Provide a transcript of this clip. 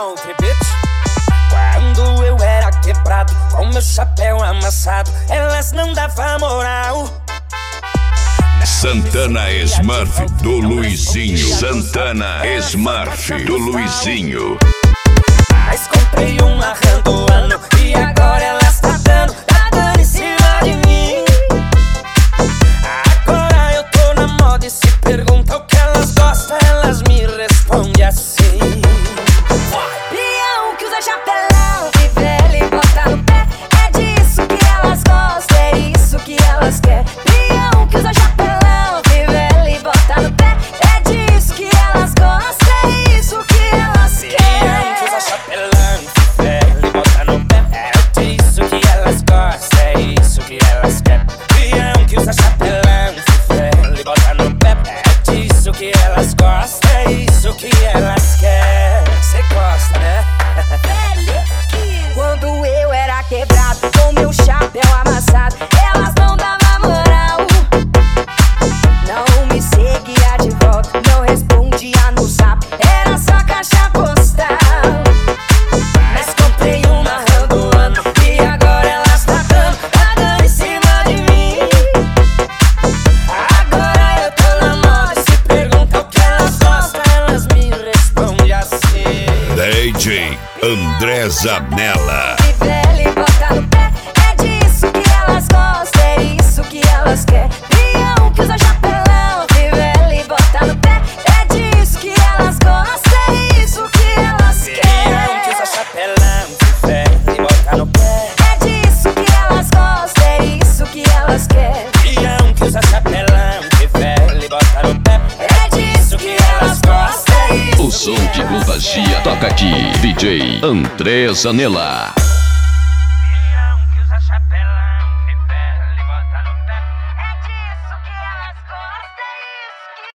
country, bitch. Quando eu era quebrado, com meu chapéu amassado, elas não davam moral. Santana Smurf do Luizinho. Santana Smurf do Luizinho. Mas comprei uma randoano e agora elas tá dando em cima de mim. Agora eu tô na moda e se pergunta o que elas gostam, elas me respondem assim. Peão que usa chapelão, que velho e bota no pé. É disso que elas gostam, é isso que elas querem. Peão que usa chapelão, que velho e bota no pé. É disso que elas gostam, é isso que elas querem. Peão que usa chapelão, que velho e bota no pé. É disso que elas gostam, é isso que elas querem. Peão que usa chapelão, que velho e bota no pé. É disso que elas gostam, é isso que elas querem. Cê gosta, né? Quando eu era quebrado, com meu chapéu amassado, elas não davam moral. Não me seguia de volta, não respondia no zap, era só caixa postal. Mas comprei uma randoano e agora elas tá dando em cima de mim. Agora eu tô na moda, se pergunta o que elas gostam, elas me respondem assim. DJ André Zanella. Que velho e bota no pé, é disso que elas gostam, é isso que elas querem. Peão que usa chapelão, que velho e bota no pé. É disso que elas gostam, é isso que elas Peão que usa querem. chapelão, que velho e bota no pé. É disso que elas gostam, é isso que elas querem. Peão que usa chapelão, que velho e bota no pé. É disso que elas gostam, é isso O som que contagia toca aqui. DJ André Zanella.